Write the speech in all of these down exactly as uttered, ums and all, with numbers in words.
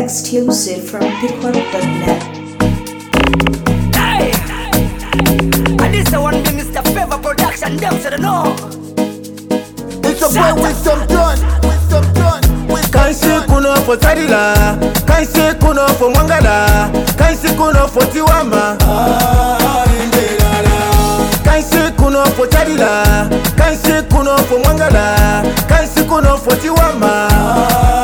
Exclusive from pickwork dot net. Hey! And this the one be Mister Favor Production, them should know. It's a boy with some done, with some done. Kansi kuno for Sadila, Kansi kuno for Mangala, Kansi kuno for Tiwama. Kansi kuno for Sadila, Kansi kuno for Mangala, Kansi kuno for Tiwama.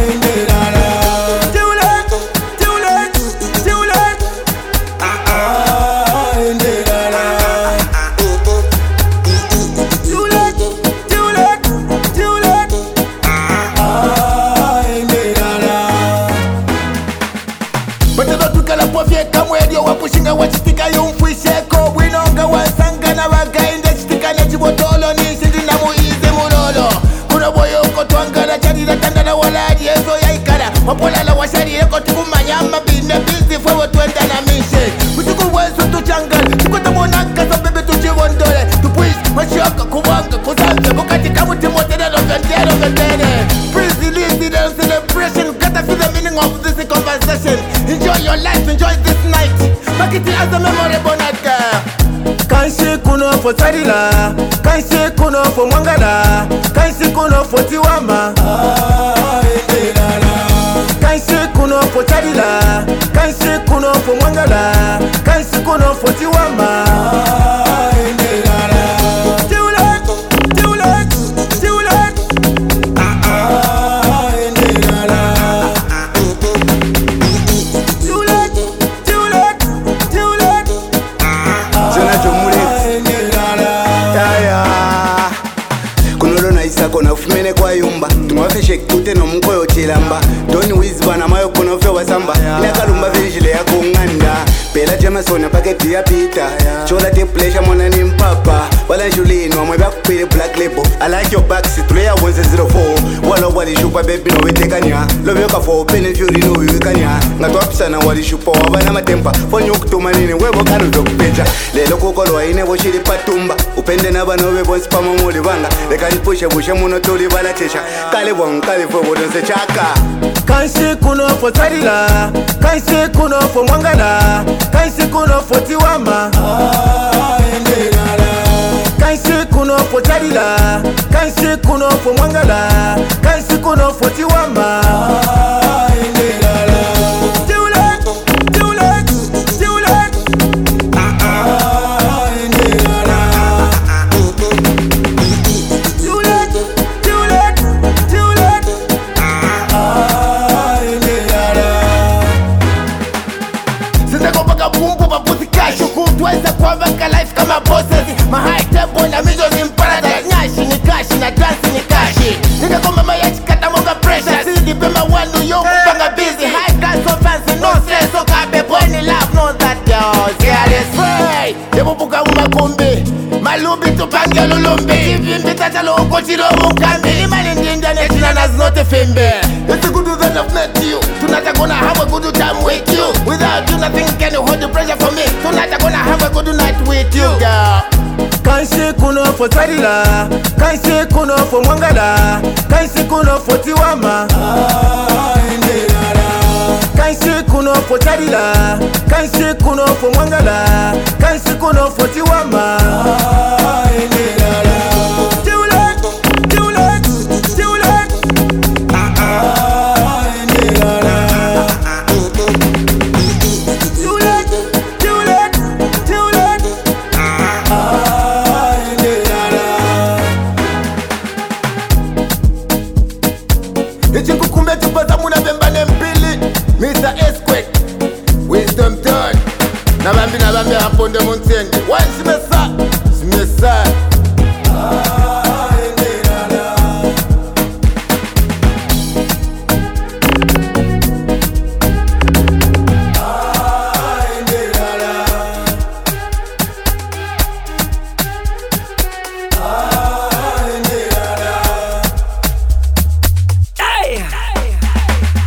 Wapushinga wachitika yumfwisheko Winonga wasangana wagainde chitikane chibotolo Nishindi na muize mulolo Kuno boyoko twangala chadira tandana walaji Ezo ya ikara Wapolala washari eko tikumanyama Bine busy fwewo tuenda na mishe Kusiku wesu tuchangala Chikuta monaka sa bebe tuchivondole Tupuish mashoka kuwanga kuzanze Bukati kamu timotene lovendere lovendere Prezi lisi the celebration Gotta feel the meaning of this conversation Enjoy your life, enjoy this night Make it as a memorable night, girl. Kansi kuno for Sadila, Kansi kuno for Mangala, Kansi kuno for Tiwama. Kansi kuno for Sadila, Kansi kuno for Mangala, Kansi kuno for Tiwama. Kona fumene kwa yumba tumwafeshe kute no mkoyo chilamba Doni wizba na mayo kono fe wasamba Leka lumba vijile ya kunganda Pela Jameson paketi ya pita Chola te pleasure mwana ni mpapa Wala njulini wa mweba kupili black label I like your backseat three one zero four Wala wali shupa baby no wete kanya Love yoka for penny fury no wiwi kanya Ngato wapisana wali shupa wabana matempa Fonyo kutuma nini webo kanu dokupecha Lelo kukolo wa ine woshiri patumba Upende na bano webo spama muli banga Leka nipushe bushe muno tuli bala chesha Kale wong kale fwe wodonse chaka Kansi kuno for Sadila, Kansi kuno for Mangala, Kansi kuno for Tiwama. Kansi kuno for Sadila, Kansi kuno for Mangala, Kansi kuno for Tiwama. Tuweza kuwavaka life kama bosses Ma high tempo na mizo ni mparadise Nyashi ni kashi na dance ni kashi Nika kwa mama ya chikata monga pressure Sidi pema wanu yo kupanga busy High class so fancy no stress So kabe boy ni love know that girls Yeah this way Yebu buka umakumbi Malubi tupange lulumbi Kivimbi tatalo uko chilo mukambi Imani ndinda netina naznote fimbe It's a good that I've met you Tonight I'm gonna have a good time with you Without you nothing can hold the pressure for me Tonight I'm gonna have a good night with you, girl. Kansi kuno for Sadila, Kansi kuno for Mangala, Kansi kuno for Tiwama. Kansi kuno for Sadila, Kansi kuno for Mangala, Kansi kuno for Tiwama. Ichikukumbe tupaza muna bembane mpili Mister Esquake Wisdom turn Nabambi nabambi haponde muntende Wani simesa Simesa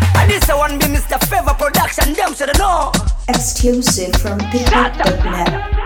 Mister Favor Production, them should know. Exclusive from pickwork dot net.